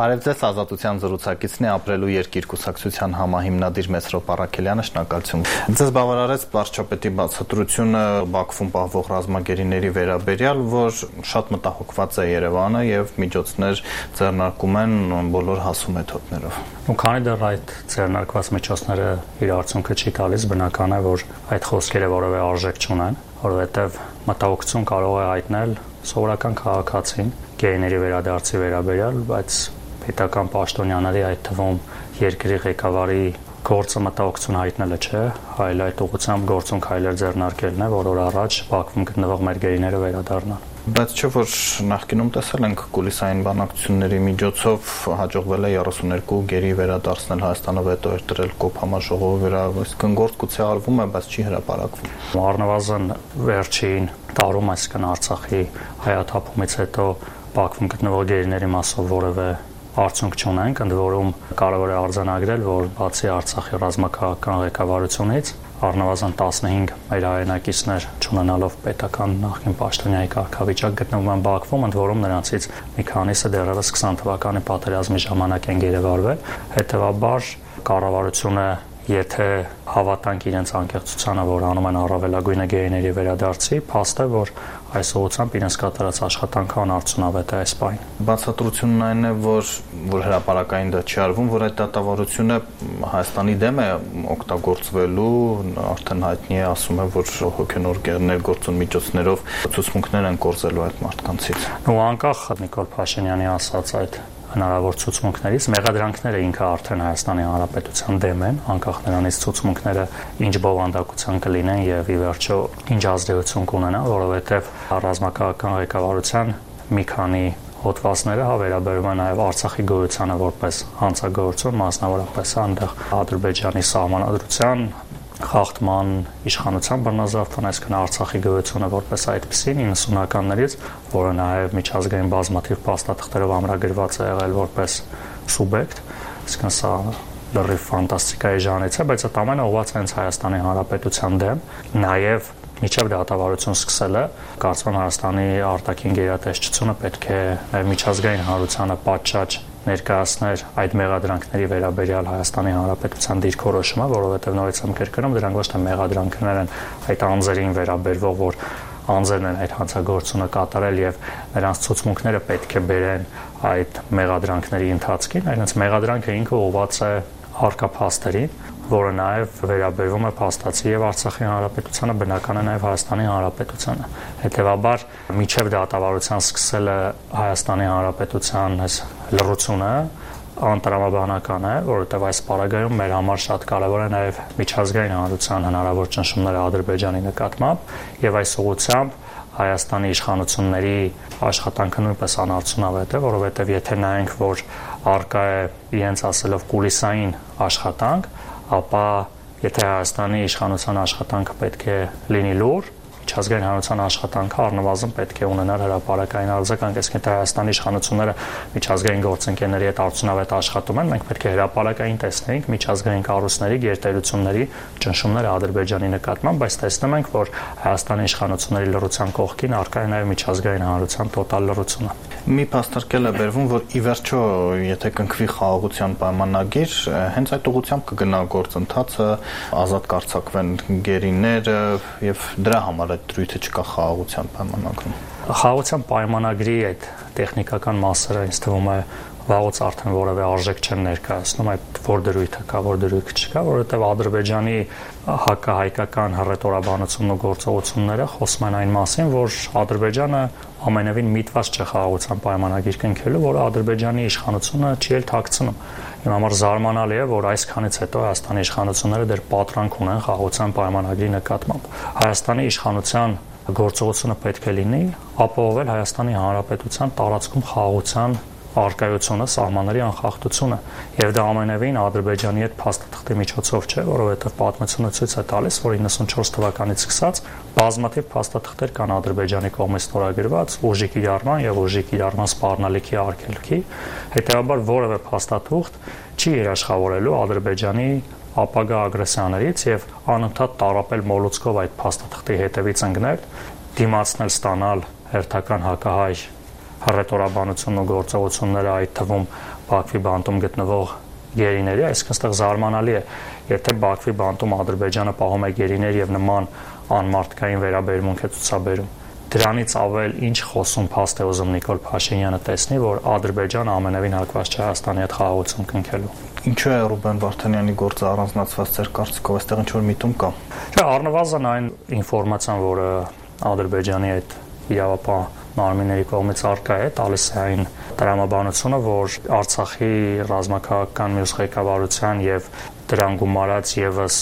Բարև ձեզ, Ազատության զրուցակիցն է ապրելու երկիր կուսակցության համահիմնադիր Մեսրոպ Առաքելյանը, շնորհակալություն։ Ձեզ բավարարեց վարչապետի բացատրությունը Բաքվում պահվող ռազմագերիների վերաբերյալ, որ շատ մտահոգված է Երևանը եւ միջոցներ ձեռնարկում են բոլոր հասու մեթոդներով։ Ու քանի դեռ այդ ձեռնարկված միջոցները իր արդյունքը չի տալիս, բնական է, որ այդ խոսքերը որևէ արժեք չունեն, որովհետեւ մտահոգություն կարող է հայտնել սովորական քաղաքացին գերիների վերադարձի վերաբերյալ, բայց պետական պաշտոնյաների, այդ թվում երկրի ղեկավարի գործը մտահոգություն հայտնելը չէ, այլ այդ ուղղությամբ գործուն քայլեր ձեռնարկելն է, որ օր առաջ Բաքվում գտնվող մեր գերիները վերադառնան։ Բայց չէ՞ որ նախկինում տեսել ենք կուլիսային բանակցությունների միջոցով հաջողվել է 32 գերի վերադարձնել, Հայաստանը վետո էր դրել կոփ համաժողովի վրա, այսինքն գործ գուցե արվում է, բայց չի հրապարակվում։ Առնվազն վերջին տարում, այսինքն Արցախի հայաթափումից հետո Բաքվում գտնվող գերիների մասով որևէ արդյունք չունենք, ընդ որում կարող է արձանագրել, որ բացի Արցախի ռազմաքաղաքական ղեկավարությունից առնվազն 15 մեր հայրենակիցներ չունենալով պետական նախկին պաշտոնյայի կարգավիճակ գտնվում են Բաքվում, ընդ որում նրանցից մի քանիսը դեռևս 20 թվականի պատերազմի ժամանակ են գերեվարվել, հետևաբար կառավարությունը եթե հավատանք իրենց անկեղծությանը, որ անում են առավելագույնը գերիների վերադարձի, փաստ է, որ այս ուղղությամբ իրենց կատարած աշխատանքը անարդյունավետ է այս պահին։ Բացատրությունն այն է, որ հրապարակային դա չի արվում, որ այդ դատավարությունը Հայաստանի դեմ է օգտագործվելու, արդեն հայտնի է, ասում է, որ հոգենոր ներգործուն միջոցներով ցուցմունքներ են կորզելու այդ մարդկանցից։ Ու անկախ Նիկոլ Փաշինյանի ասած այդ հնարավոր ցուցմունքներից մեղադրանքները ինքը արդեն Հայաստանի Հանրապետության դեմ են, անկախ նրանից ցուցմունքները ինչ բովանդակության կլինեն եւ ի վերջո ինչ ազդեցություն կունենան, որովհետեւ ռազմաքաղաքական ղեկավարության մի քանի հոդվածները վերաբերում են նաեւ Արցախի գոյությանը որպես հանցագործություն, մասնավորապես այնտեղ Ադրբեջանի սահմանադրության խախտման իշխանության բռնազավթան, այսինքն Արցախի գոյությունը որպես այդպեսին 90-ականներից, որը նաև միջազգային բազմաթիվ փաստաթղթերով ամրագրված է եղել որպես սուբյեկտ, այսինքն սա լրիվ ֆանտաստիկայի ժանրից է, բայց այդ ամենը ուղղված է հենց Հայաստանի Հանրապետության դեմ, նաև միջև դատավարություն սկսելը, կարծում եմ Հայաստանի արտաքին գերատեսչությունը պետք է միջազգային հանրությանը պատշաճ ներկայացներ այդ մեղադրանքների վերաբերյալ Հայաստանի Հանրապետության դիրքորոշումը, որովհետև նորից եմ կրկնում, դրանք ոչ թե մեղադրանքներ են այդ անձերին վերաբերվող, որ անձերն են այդ հանցագործությունը կատարել եւ նրանց ցուցմունքները պետք է բերեն այդ մեղադրանքների ընթացքին, այլենց մեղադրանքը ինքը ուղղված է հարկափաստերին, որը նաև վերաբերվում է փաստացի եւ Արցախի Հանրապետությանը, բնական է նաև Հայաստանի Հանրապետությանը։ Հետևաբար միջև դատավարության սկսելը Հայաստանի Հանրապետության այս լռությունը անտրամաբանական է, որովհետև այս պարագայում մեր համար շատ կարևոր է նաև միջազգային հանրության հնարավոր ճնշումները Ադրբեջանի նկատմամբ եւ այս ուղղությամբ Հայաստանի իշխանությունների աշխատանքը նույնպես անարդյունավետ է, որովհետև եթե նայենք, որ արկա է իրենց ասելով կուլիսային աշխատանք, ապա եթե Հայաստանի իշխանության աշխատանքը պետք է լինի լուր, միջազգային հանրության աշխատանքը առնվազն պետք է ունենար հրապարակային արձագանք, այսինքն եթե Հայաստանի իշխանությունները միջազգային գործընկերների հետ արդյունավետ աշխատում են, մենք պետք է հրապարակային տեսնենք միջազգային կառույցների, գերտերությունների ճնշումները Ադրբեջանի նկատմամբ, բայց տեսնում ենք, որ Հայաստանի իշխանությունների լռության կողքին առկա է նաև միջազգային հանրության տոտալ լռությունը։ Մի փաստարկել է բերվում, որ ի վերջո, եթե կնքվի խաղաղության պայմանագիր, հենց այդ ուղղությամբ կգնա գործընթացը, ազատ կարձակվեն գերիները եւ դրա համար այդ դրույթը չկա խաղաղության պայմանագրում։ Խաղաղության պայմանագրի այդ տեխնիկական մասերը ինձ թվում է վաղուց արդեն որևէ արժեք չեն ներկայացնում, այդ որ դրույթը կա, որ դրույթը չկա, որովհետև Ադրբեջանի հակահայկական հռետորաբանությունն ու գործողությունները խոսում են այն մասին, որ Ադրբեջանը ամենևին միտված չէ խաղաղության պայմանագիր կնքելու, որը Ադրբեջանի իշխանությունը չի էլ թաքցնում։ Իմ համար զարմանալի է, որ այսքանից հետո Հայաստանի իշխանությունները դեռ պատրանք ունեն խաղաղության պայմանագրի նկատմամբ։ Հայաստանի իշխանության գործողությունը պետք է լինի ապահովել Հայաստանի Հանրապետության տարածքում խաղաղության արկայությունը, սահմանների անխախտությունը, եւ դա ամենևին Ադրբեջանի հետ փաստաթղթի միջոցով չէ, որովհետեւ պատմությունը ցույց է տալիս, որ 94 թվականից սկսած բազմաթիվ փաստաթղթեր կան Ադրբեջանի կողմից ստորագրված ուժի կիրառման եւ ուժի կիրառման սպառնալիքի արգելքի, հետեւաբար որևէ փաստաթուղթ չի երաշխավորելու Ադրբեջանի ապագա ագրեսիաներից եւ անընդհատ տարապել մոլուցկով այդ փաստաթղթի հետևից ընկնել, դիմացնել ստանալ հերթական հակահայ հռետորաբանությունն ու գործողությունները, այդ թվում Բաքվի բանտում գտնվող գերիների, այսինքն այստեղ զարմանալի է, եթե Բաքվի բանտում Ադրբեջանը պահում է գերիներ եւ նման անմարդկային վերաբերմունք է ցուցաբերում, դրանից ավել ինչ խոսում փաստ է ուզում Նիկոլ Փաշինյանը տեսնի, որ Ադրբեջանը ամենևին հակված չէ Հայաստանի հետ խաղաղություն կնքելու։ Ինչու է Ռուբեն Վարդանյանի գործը առանձնացված ձեր կարծիքով, այստեղ ինչ որ միտում կա։ Չէ, առնվազն այն ինֆորմացիան, որը Ադրբեջանի այդ իրավապահ մարմինների կողմից արկա է, տալիս է այն տրամաբանությունը, որ Արցախի ռազմաքաղաքական մյուս ղեկավարության եւ դրան գումարած եւս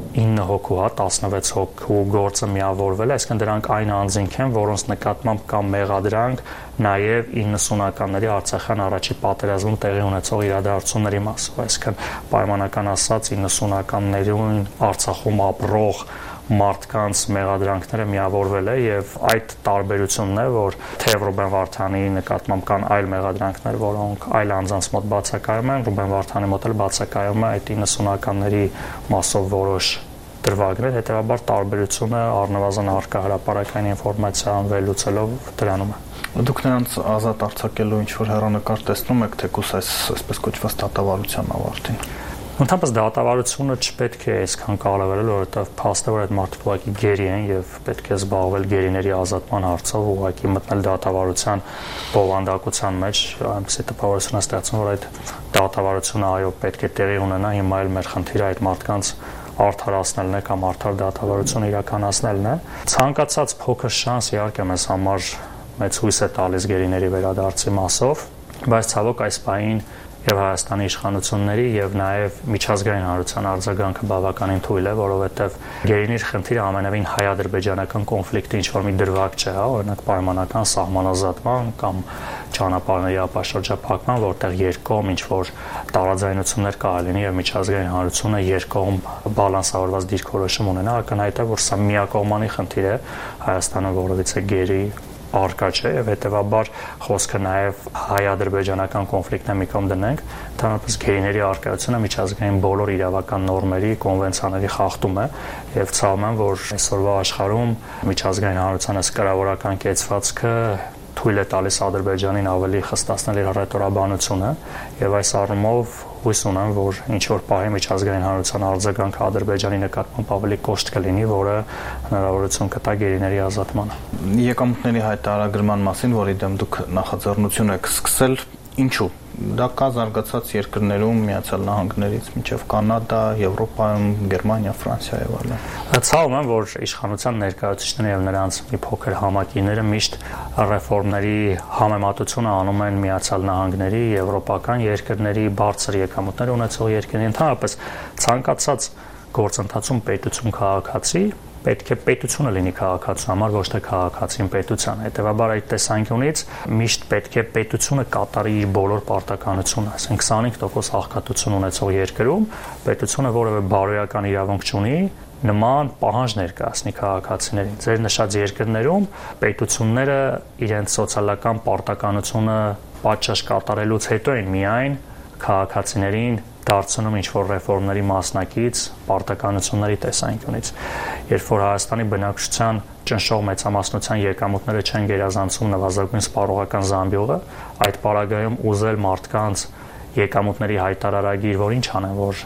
9 հոգու, 16 հոգու գործը միավորվել է, այսինքն դրանք այն անձինք են, որոնց նկատմամբ կա մեղադրանք նաեւ 90-ականների Արցախյան առաջի պատերազմում տեղի ունեցող իրադարձությունների մասով, այսինքն պայմանական ասած 90-ականներուն Արցախում ապրող մարդկանց մեղադրանքները միավորվել է եւ այդ տարբերությունն է, որ թե Ռուբեն Վարդանյանի նկատմամբ կան այլ մեղադրանքներ, որոնք այլ անձանց մոտ բացակայում են, Ռուբեն Վարդանյանի մոտ էլ բացակայում է այդ 90-ականների մասով որոշ դրվագներ, հետեւաբար տարբերությունը առնվազն առկա հրապարակային ինֆորմացիան վերլուծելով դրանում է։ Դուք նրանց ազատ արձակելու ինչ որ հեռանկար տեսնում եք, թեկուզ այսպես կոչված դատավարության ավարտին։ Ընդհանրապես դատավարությունը չպետք է այսքան կառավարել, որովհետև փաստը որ այդ մարդիկ ուղղակի գերի են եւ պետք է զբաղվել գերիների ազատման հարցով, ուղղակի մտնել դատավարության բովանդակության մեջ, այնպեսի տպավորություն է ստեղծում, որ այդ դատավարությունը այո պետք է տեղի ունենա, հիմա էլ մեր խնդիրը այդ մարդկանց արդարացնելն է կամ արդար դատավարություն իրականացնելն է։ Ցանկացած փոքր շանս իհարկե մեզ համար մեծ հույս է տալիս գերիների վերադարձի մասով, բայց ցավոք այս պահին եւ Հայաստանի իշխանությունների եւ նաեւ միջազգային հանրության արձագանքը բավականին թույլ է, որովհետեւ գերիների խնդիրը ամենևին հայ-ադրբեջանական կոնֆլիկտի ինչ որ մի դրվագ չէ, օրինակ պայմանական սահմանազատման կամ ճանապարհների ապաշրջափակման, որտեղ երկկողմ ինչ որ տարաձայնություններ կարելի լինի եւ միջազգային հանրությունը երկկողմ բալանսավորված դիրքորոշում ունենա, ակնհայտ է, որ սա միակողմանի խնդիր է, Հայաստանը որովհետեւ գերի արկա չէ եւ հետեւաբար խոսքը նաեւ հայ-ադրբեջանական կոնֆլիկտն է մի կողմ դնենք, ընդհանրապես գերիների արկայությունը միջազգային բոլոր իրավական նորմերի, կոնվենցիաների խախտում է եւ ցավում եմ, որ այսօրվա աշխարհում միջազգային հանրության կրավորական կեցվածքը թույլ է տալիս Ադրբեջանին ավելի խստացնել իր հռետորաբանությունը եւ այս առումով հույս ունեմ, որ ինչ որ պահի միջազգային հանրության արձագանքը Ադրբեջանի նկատմամբ ավելի կոշտ կլինի, որը հնարավորություն կտա գերիների ազատմանը։ Եկամուտների հայտարարագրման մասին, որի դեմ դուք նախաձեռնություն եք սկսել, ինչու՞։ Դա կա զարգացած երկրներում, Միացյալ Նահանգներից մինչև Կանադա, Եվրոպայում, Գերմանիա, Ֆրանսիա եւ այլն։ Ցավում եմ, որ իշխանության ներկայացուցիչները եւ նրանց մի փոքր համակիները միշտ ռեֆորմների համեմատությունը անում են Միացյալ Նահանգների, եվրոպական երկրների, բարձր եկամուտներ ունեցող երկրների, ընդհանրապես ցանկացած գործընթացում պետություն քաղաքացի պետք է պետությունը լինի քաղաքացու համար, ոչ թե քաղաքացին պետության։ Հետևաբար այդ տեսանկյունից միշտ պետք է պետությունը կատարի իր բոլոր պարտականությունը, ասենք 25% աղքատություն ունեցող երկրում պետությունը որևէ բարոյական իրավունք չունի նման պահանջ ներկայացնի քաղաքացիներին։ Ձեր նշած երկրներում պետությունները իրենց սոցիալական պարտականությունը պատշաճ կատարելուց հետո են միայն քաղաքացիներին դարձնում ինչ-որ ռեֆորմների մասնակից պարտականությունների տեսանկյունից։ Երբ որ Հայաստանի բնակչության ճնշող մեծամասնության եկամուտները չեն գերազանցում նվազագույն սպառողական զամբյուղը, այդ պարագայում ուզել մարդկանց եկամուտների հայտարարագիր, որ ինչ անեն, որ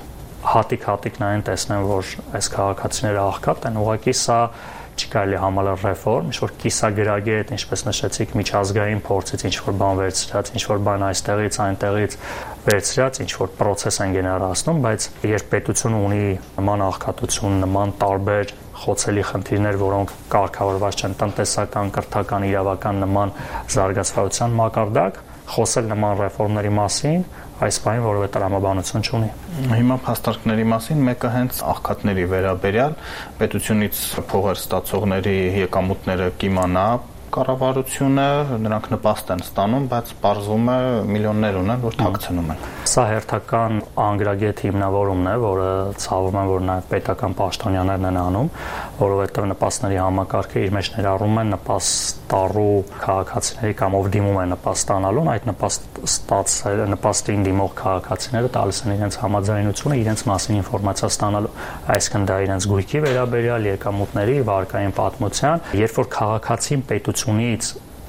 հատիկ նայեն տեսնեն, որ այս քաղաքացիները աղքատ են, ուղղակի սա չի կարելի համալել ռեֆորմ, ինչ-որ կիսագրագետ, ինչպես նշեցիք, միջազգային փորձից ինչ-որ բան վերցրած, ինչ-որ բան այստեղից, այնտեղից վերցրած, ինչ-որ պրոցես են գեներացնում, բայց երբ պետությունը ունի նման աղքատություն, նման տարբեր խոցելի խնդիրներ, որոնք կարգավորված չեն տնտեսական, կրթական, իրավական նման զարգացվածության մակարդակ, խոսել նման ռեֆորմների մասին այս բանը որևէ տրամաբանություն չունի։ Հիմա փաստարկների մասին մեկը հենց աղքատների վերաբերյալ պետությունից փողեր ստացողների եկամուտները կիմանա կառավարությունը, նրանք նպաստ են ստանում, բայց պարզվում է միլիոններ ունեն, որ թաքցնում են։ Սա հերթական անգրագետ հիմնավորումն է, որը ցավում եմ, որ նաև պետական պաշտոնյաներն են անում, որովհետև նպաստների համակարգը իր մեջ ներառում է նպաստառու քաղաքացիների կամ ով դիմում է նպաստ ստանալուն, այդ նպաստին դիմող քաղաքացիները տալիս են իրենց համաձայնությունը իրենց մասին ինֆորմացիա ստանալու, այսինքն դա իրենց գույքի վերաբերյալ եկամուտների վարկային պատմության, երբ որ քաղաքացին պետությունից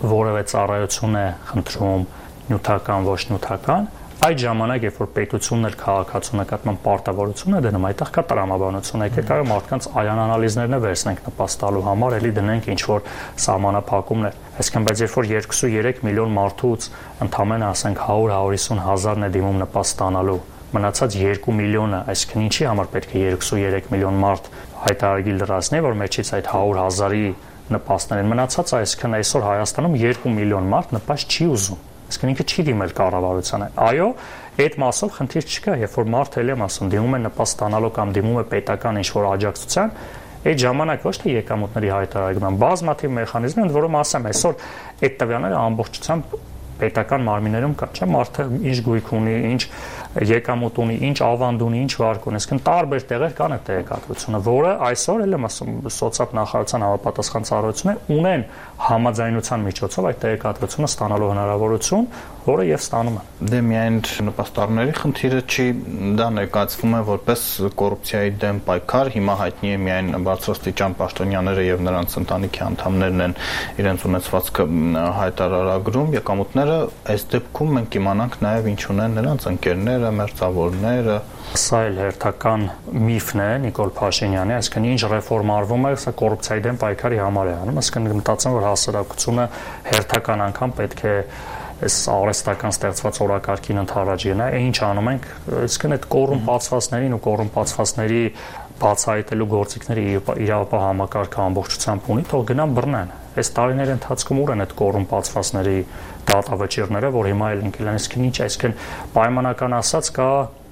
որևէ ծառայություն է խնդրում, նյութական, ոչ նյութական, այդ ժամանակ, երբ որ պետությունն էլ քաղաքացու նկատմամբ պարտավորություն է դնում, այդտեղ կա տրամաբանություն, եկեք կարող մարդկանց արյան անալիզներն է վերցնենք նպաստալու համար, էլի դնենք ինչ որ սահմանափակումներ։ Այսինքն, բայց երբ որ 2-3 միլիոն մարդուց ընդամենը ասենք 100-150 հազարն է դիմում նպաստ ստանալու, մնացած 2 միլիոնը, այսինքն ինչի համար պետք է 2-3 միլիոն մարդ հայտարարի լրացնի, որ մեջից այդ 100,000-ի նպաստներ են մնացած, այսինքն այսօր Հայաստանում 2 միլիոն մարդ նպաստ չի ուզում։ Այսինքն ինքը չի դիմել կառավարությանը։ Այո, այդ մասով խնդիր չկա, երբ որ մարդը էլ եմ ասում, դիմում է նպաստ ստանալու կամ դիմում է պետական ինչ-որ աջակցության, այդ ժամանակ ոչ թե եկամուտների հայտարարման, բազմաթիվ մեխանիզմներ, ընդ որում ասեմ, այսօր այդ տվյալները ամբողջությամբ պետական մարմիններում կա, չէ՞, մարդը ինչ գույք ունի, ինչ եկամուտ ունի, ինչ ավանդ ունի, ինչ վարկ ունի, այսինքն տարբեր տեղեր կան այդ տեղեկատվությունը, որը այսօր էլ եմ ասում, սոցիալ նախարարության համապատասխան ծառայությունները ունեն համաձայնության միջոցով այդ տեղեկատվությունը ստանալու հնարավորություն, որը եւ ստանում են։ Դե միայն նպաստառների խնդիրը չի, դա ներկայացվում է որպես կոռուպցիայի դեմ պայքար, հիմա հայտնի է միայն բարձրաստիճան պաշտոնյաները եւ նրանց ընտանիքի անդամներն են իրենց ունեցվածքը հայտարարագրում, եկամուտները այս դեպքում մենք իմանանք նաեւ ինչ ունեն նրանց ընկերները, մերձավորները։ Սա էլ հերթական միֆն է Նիկոլ Փաշինյանի, այսինքն ինչ ռեֆորմ արվում է, սա կոռուպցիայի դեմ պայքարի համար է անում, այսինքն մտածեմ, որ հասարակությունը հերթական անգամ պետք է այս արհեստական ստեղծված օրակարգին ընդառաջ գնա, ինչ անում ենք, այսինքն այդ կոռումպացվածներին ու կոռումպացվածների բացահայտելու գործիքների իրավապահ համակարգը ամբողջությամբ ունի, թող գնան բռնեն։ Այս տարիների ընթացքում ուր են այդ կոռումպացվածների դատավճիռները, որ հիմա էլ ընկել են, այսինքն ինչ, այսինքն պայմանական ասած կա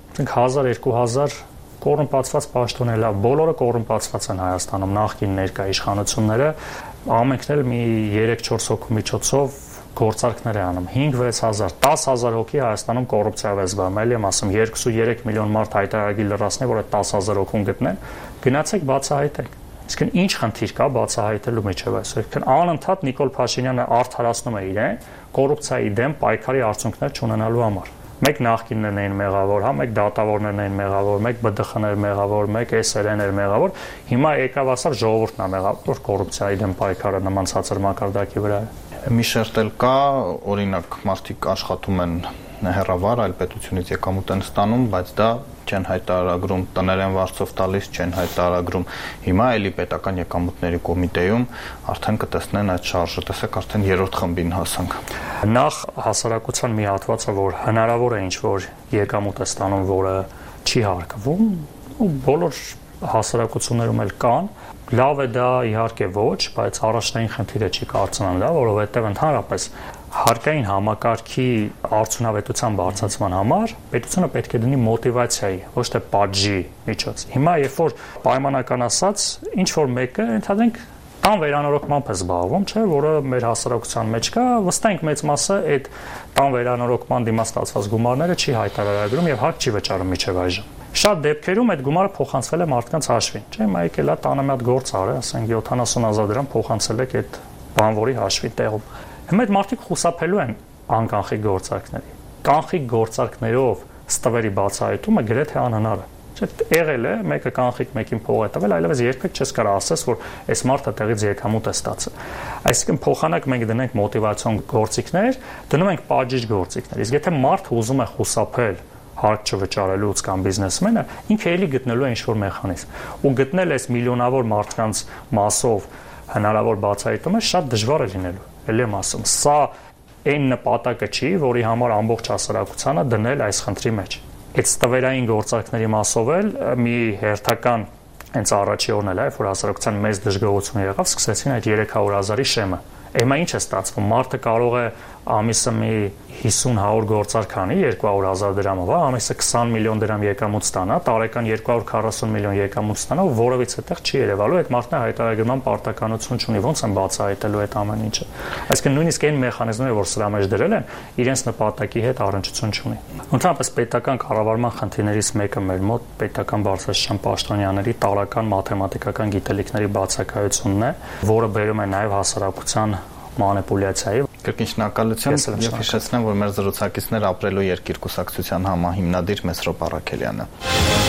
1000-2000 կոռումպացված պաշտոններ, բոլորը կոռումպացված են Հայաստանում, նախկին ներկա իշխանությունները, ամենքն էլ մի 3-4 հոգու միջոցով գործարքներ է անում, 5-6 հազար, 10 հազար հոգի Հայաստանում կոռուպցիայով է զբաղվում, էլի եմ ասում, 2-3 միլիոն մարդ հայտարարի լրացնի, որ այդ 10 հազար հոգուն գտնեն, գնացեք բացահայտեք։ Իսկն ինչ խնդիր կա բացահայտելու միջև այսօր։ Այսինքն անընդհատ Նիկոլ Փաշինյանը արդարացնում է իրեն կոռուպցիայի դեմ պայքարի արդյունքներ չունենալու համար։ Մեկ նախկիններն էին մեղավոր, հա, մեկ դատավորներն էին մեղավոր, մեկ ԲԴԽ-ներ մեղավոր, մեկ SR-ներ մեղավոր, հիմա եկավ ասար ժողովուրդն է մեղավոր, որ կոռուպցիայի դեմ պայքարը նման ցածր մակարդակի վրա է։ Մի շերտ էլ կա, օրինակ մարդիկ աշխատում են հեռավար, այլ պետությունից եկամուտ են ստանում, բայց դա չեն հայտարարագրում, տներ են վարձով տալիս, չեն հայտարարագրում։ Հիմա էլի պետական եկամուտների կոմիտեում արդեն կտեսնեն այդ շարժը, տեսեք, արդեն 3-րդ խմբին հասանք։ Նախ հասարակության մի հատվածը, որ հնարավոր է ինչ-որ եկամուտ է ստանում, որը չի հարկվում, ու բոլոր հասարակություններում էլ կան, լավ է դա իհարկե ոչ, բայց առաջնային խնդիրը չի կարծում դա, որովհետև ընդհանրապես հարկային համակարգի արդյունավետության բարձրացման համար պետությունը պետք է դնի մոտիվացիայի, ոչ թե պատժի միջոց։ Հիմա երբ որ պայմանական ասած, ինչ որ մեկը ընդհանրենք տան վերանորոգմամբ է զբաղվում, չէ, որը մեր հասարակության մեջ կա, վստահ մեծ մասը այդ տան վերանորոգման դիմաց ստացված գումարները չի հայտարարագրում եւ հարկ չի վճարում միջև այժմ։ Շատ դեպքերում այդ գումարը փոխանցվել է մարդկանց հաշվին, չէ, հիմա եկել է տանը մի հատ գործ արել, ասենք 70,000 դրամ փոխանցել եք այդ բանվորի հաշվի տեղում։ Հիմա այդ մարդիկ խուսափելու են անկանխիկ գործարքների։ Կանխիկ գործարքներով ստվերի բացահայտումը գրեթե անհնար է։ Եղել է, մեկը կանխիկ մեկին փող է տվել, այլևս երբեք չես կարող ասես, որ այս մարդը տեղից եկամուտ է ստացել։ Այսինքն փոխանակ մենք դնենք մոտիվացիոն գործիքներ, դնում ենք պատժիչ գործիքներ։ Իսկ եթե մարդը ուզում է խուսափել հարկ չվճարելուց կամ բիզնեսմենը, ինքը էլի գտնելու է ինչ-որ մեխանիզմ։ Ու գտնել այս միլիոնավոր մարդկանց մասով հնարավոր բացահայտումը շատ դժվար է լինելու։ Էլի եմ ասում, սա այն նպատակը չի, որի համար ամբողջ հասարակությանը դնել այս խնդրի մեջ։ Այդ ստվերային գործարքների մասով էլ մի հերթական հենց առաջի օրն էլ է, որ հասարակության մեծ դժգոհություն եղավ, սկսեցին այդ 300,000-ի շեմը։ Հիմա ինչ է ստացվում, մարդը կարող է ամիսը մի 50-100 գործարք անի 200,000 դրամով, ամիսը 20 միլիոն դրամ եկամուտ ստանա, տարեկան 240 միլիոն եկամուտ ստանա, որովից այդտեղ չի երևալու, այդ մարդն հայտարարագրման պարտականություն չունի, ոնց են բացահայտելու այդ ամեն ինչը։ Այսինքն նույնիսկ այն մեխանիզմները, որ սրա մեջ դրել են, իրենց նպատակի հետ առնչություն չունի։ Ընդհանրապես պետական կառավարման խնդիրներից մեկը մեր մոտ պետական բարձրաստիճան պաշտոնյաների տարրական մաթեմատիկական գիտելիքների բացակայությունն է, որը բերում է նաև հասարակության մանիպուլյացիայի։ Կրկին շնորհակալություն եւ հիշեցնեմ, որ մեր զրուցակիցներ ապրելու երկիր կուսակցության համահիմնադիր Մեսրոպ Առաքելյանը։